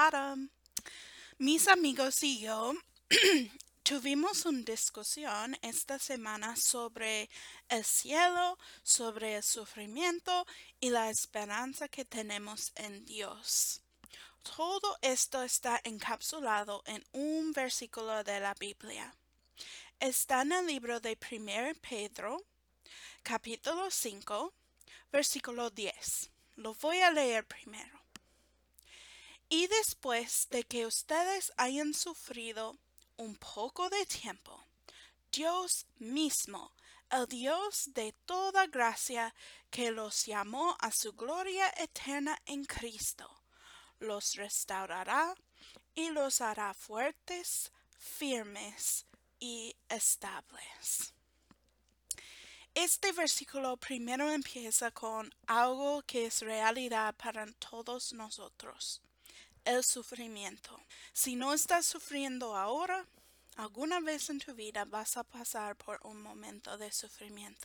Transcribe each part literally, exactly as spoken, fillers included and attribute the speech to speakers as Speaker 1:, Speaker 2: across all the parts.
Speaker 1: Adam. Mis amigos y yo tuvimos una discusión esta semana sobre el cielo, sobre el sufrimiento y la esperanza que tenemos en Dios. Todo esto está encapsulado en un versículo de la Biblia. Está en el libro de Primero Pedro, capítulo cinco, versículo diez. Lo voy a leer primero. Y después de que ustedes hayan sufrido un poco de tiempo, Dios mismo, el Dios de toda gracia, que los llamó a su gloria eterna en Cristo, los restaurará y los hará fuertes, firmes y estables. Este versículo primero empieza con algo que es realidad para todos nosotros: el sufrimiento. Si no estás sufriendo ahora, alguna vez en tu vida vas a pasar por un momento de sufrimiento.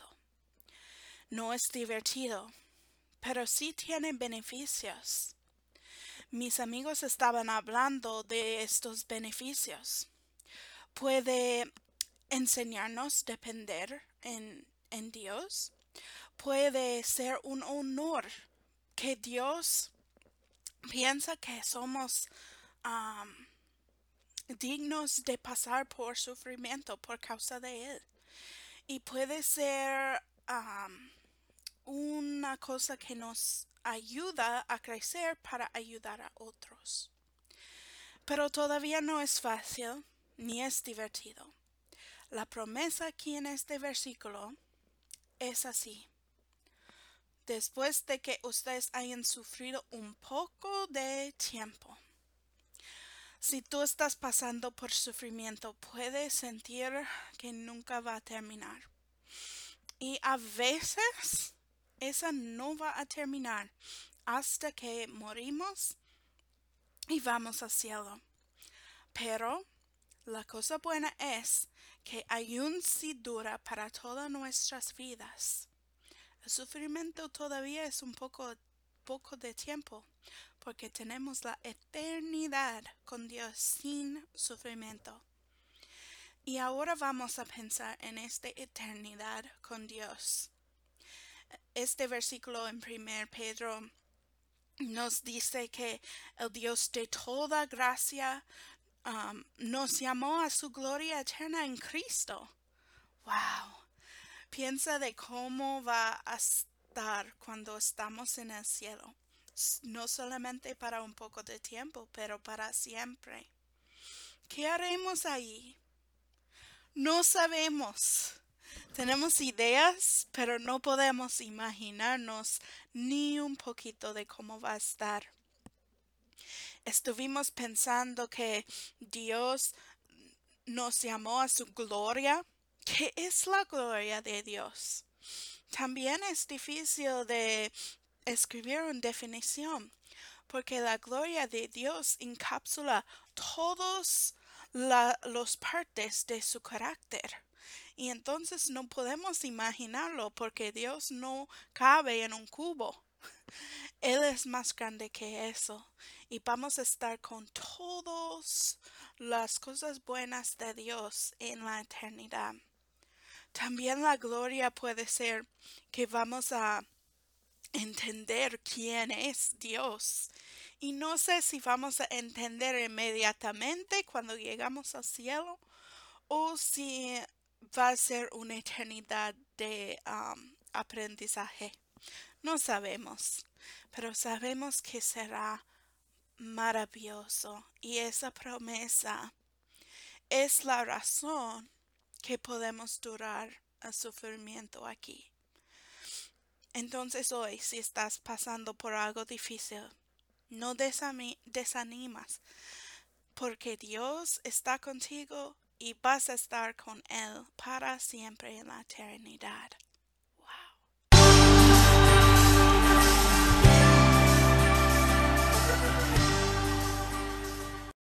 Speaker 1: No es divertido, pero sí tiene beneficios. Mis amigos estaban hablando de estos beneficios. Puede enseñarnos a depender en, en Dios. Puede ser un honor que Dios piensa que somos um, dignos de pasar por sufrimiento por causa de Él. Y puede ser um, una cosa que nos ayuda a crecer para ayudar a otros. Pero todavía no es fácil ni es divertido. La promesa aquí en este versículo es así: después de que ustedes hayan sufrido un poco de tiempo. Si tú estás pasando por sufrimiento, puedes sentir que nunca va a terminar. Y a veces esa no va a terminar hasta que morimos y vamos al cielo. Pero la cosa buena es que aún si dura para todas nuestras vidas, el sufrimiento todavía es un poco, poco de tiempo, porque tenemos la eternidad con Dios sin sufrimiento. Y ahora vamos a pensar en esta eternidad con Dios. Este versículo en Primero Pedro nos dice que el Dios de toda gracia um, nos llamó a su gloria eterna en Cristo. ¡Wow! Piensa de cómo va a estar cuando estamos en el cielo. No solamente para un poco de tiempo, pero para siempre. ¿Qué haremos ahí? No sabemos. Tenemos ideas, pero no podemos imaginarnos ni un poquito de cómo va a estar. Estuvimos pensando que Dios nos llamó a su gloria. ¿Qué es la gloria de Dios? También es difícil de escribir una definición, porque la gloria de Dios encapsula todas las partes de su carácter. Y entonces no podemos imaginarlo, porque Dios no cabe en un cubo. Él es más grande que eso. Y vamos a estar con todas las cosas buenas de Dios en la eternidad. También la gloria puede ser que vamos a entender quién es Dios. Y no sé si vamos a entender inmediatamente cuando llegamos al cielo, o si va a ser una eternidad de um, aprendizaje. No sabemos, pero sabemos que será maravilloso, y esa promesa es la razón que podemos durar el sufrimiento aquí. Entonces hoy, si estás pasando por algo difícil, no desanimas, porque Dios está contigo y vas a estar con Él para siempre en la eternidad.